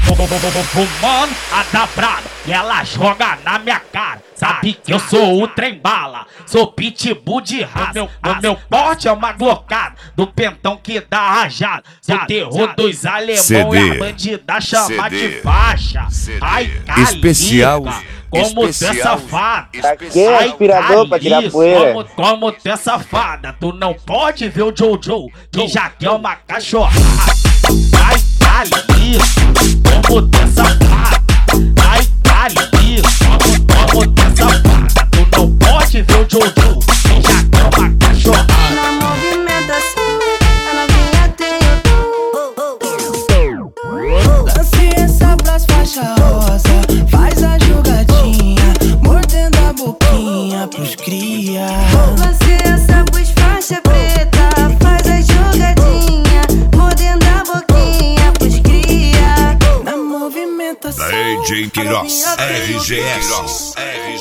Fumando a da brava e ela joga na minha cara. Sabe que eu sou o trem bala, sou pitbull de raça. O meu porte é uma glocada do pentão que dá rajada. Sou terror dos alemão e a bandida chama de faixa. Ai, especial, como tu é safada. Aqui é aspirador pra tirar poeira. Como tu é safada, tu não pode ver o Jojo que já quer uma cachorrada. Ai, isso, como tu é safada. Ai, isso, como tu é safada. Tu não pode ver o Jojo que já quer uma cachorrada. Na movimentação, a novinha tem o lance essa pras faixa rosa. Faz a jogadinha, mordendo a boquinha pros cria. Lance essa pras faixa preta. Faz a jogadinha, mordendo a boquinha pros cria. Na movimentação, DJ Queiroz, RGS.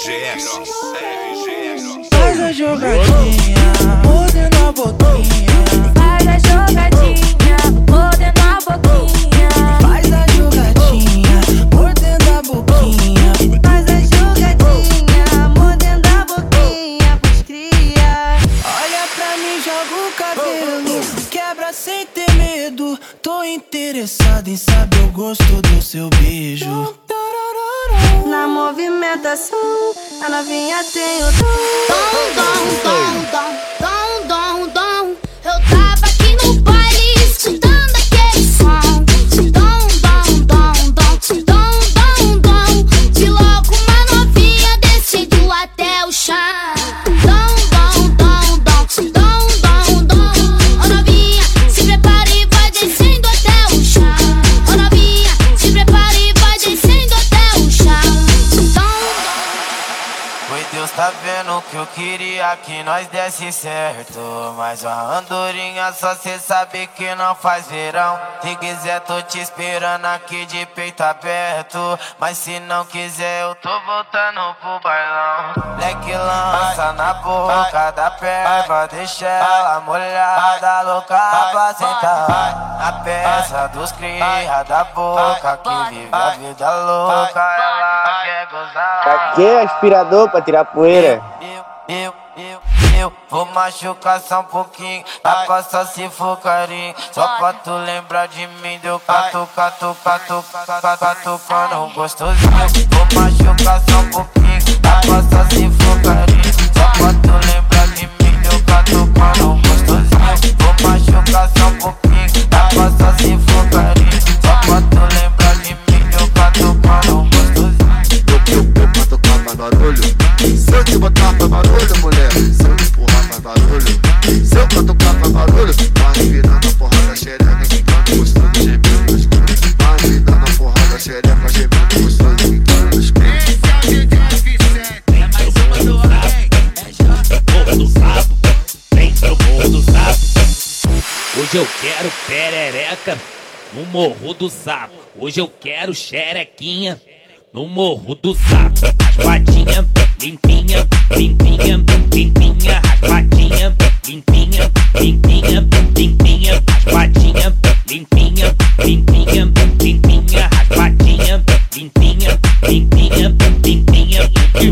faz a jogadinha, mordendo a boquinha. Faz a jogadinha, mordendo a boquinha. Faz a jogadinha, mordendo a boquinha. Faz a jogadinha, mordendo a boquinha pros cria. Olha pra mim, joga o cabelo, quebra sem ter medo. Tô interessado em saber o gosto do seu beijo. Na movimentação, a novinha tem o dom. Eu tava aqui no baile escutando aquele som. De logo uma novinha decidiu até o chão. Ô novinha, se prepare e vai descendo até o chão. Ô novinha, se prepare e vai descendo até o chão. Oi, Deus tá vendo que eu queria que nós desse certo. Mas a andorinha só cê sabe que não faz verão. Se quiser tô te esperando aqui de peito aberto. Mas se não quiser eu tô voltando pro bailão. Leque lança na boca da perva, deixa ela molhada, louca pra sentar. A peça dos cria da boca que vive a vida louca, ela quer gozar. Aqui é aspirador pra tirar poeira. Eu vou machucar só um pouquinho. Dá pra só se for carinho. Só pra tu lembrar de mim. Deu catucando gostosinho. Vou machucar só um pouquinho. Dá pra só se for carinho. Só pra tu lembrar de mim. Deu catucando gostosinho. Vou machucar só um pouquinho. Dá pra só se for carinho. Só pra tu lembrar de mim. Deu catucando gostosinho. Eu catucar mais barulho. Se eu te botar pra barulho, mulher. Se eu empurrar pra barulho. Se eu catucar pra barulho. Vai virando a porra da xereca, ficando gostoso, gemendo nos cantos. Vai virando a porra da xereca, gemendo gostoso, ficando nos cantos. Esse é o DJ Vicente, é mais uma do além. É já morro do sapo, vem pro morro do sapo. Hoje eu quero perereca no morro do sapo. Hoje eu quero xerequinha no morro do sapo. Raspadinha, limpinha, limpinha, limpinha. Raspadinha, limpinha, limpinha, limpinha. Raspadinha, limpinha, limpinha, limpinha. Raspadinha, limpinha, limpinha, limpinha.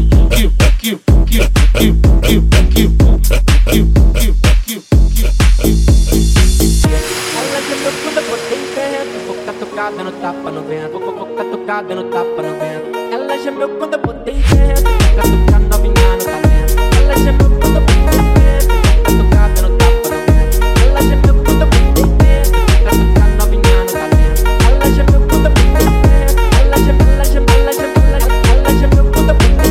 Ela chegou quando eu botei vento. Vou catucar dando tapa no vento. Vou catucar dando tapa no vento. Ela gemeu quando eu botei vento. Vou catucar novinha no talento. Ela gemeu quando eu botei vento. Vou catucar dando tapa no vento. Ela gemeu quando eu botei vento. Vou catucar novinha no talento. Ela gemeu quando eu botei vento. Ela gemeu quando eu botei vento. Ela gemeu quando eu botei vento.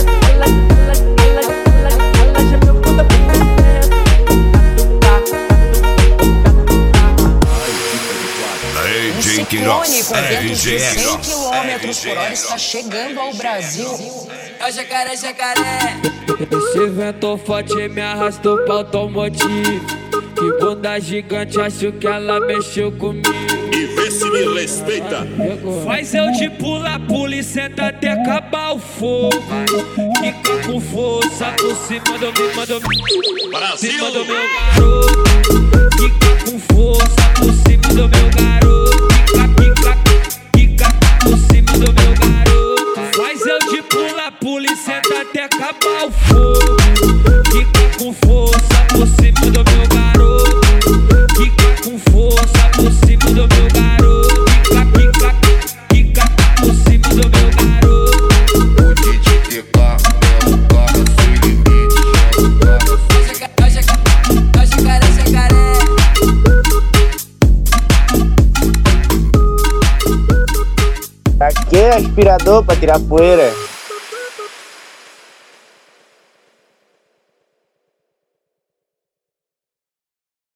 DJ Queiroz, com ventos de 100 RGS. km/h está chegando ao Brasil. É o jacaré, jacaré. Esse vento forte me arrastou pra automotivo. Que bunda gigante, acho que ela mexeu comigo. E vê se me respeita. Faz eu de pula e senta até acabar o fogo. Fica com força por cima do meu, Brasil. cima do meu garoto. Fica com força por cima do meu garoto. Fica, fica, fica Aqui é aspirador pra tirar poeira.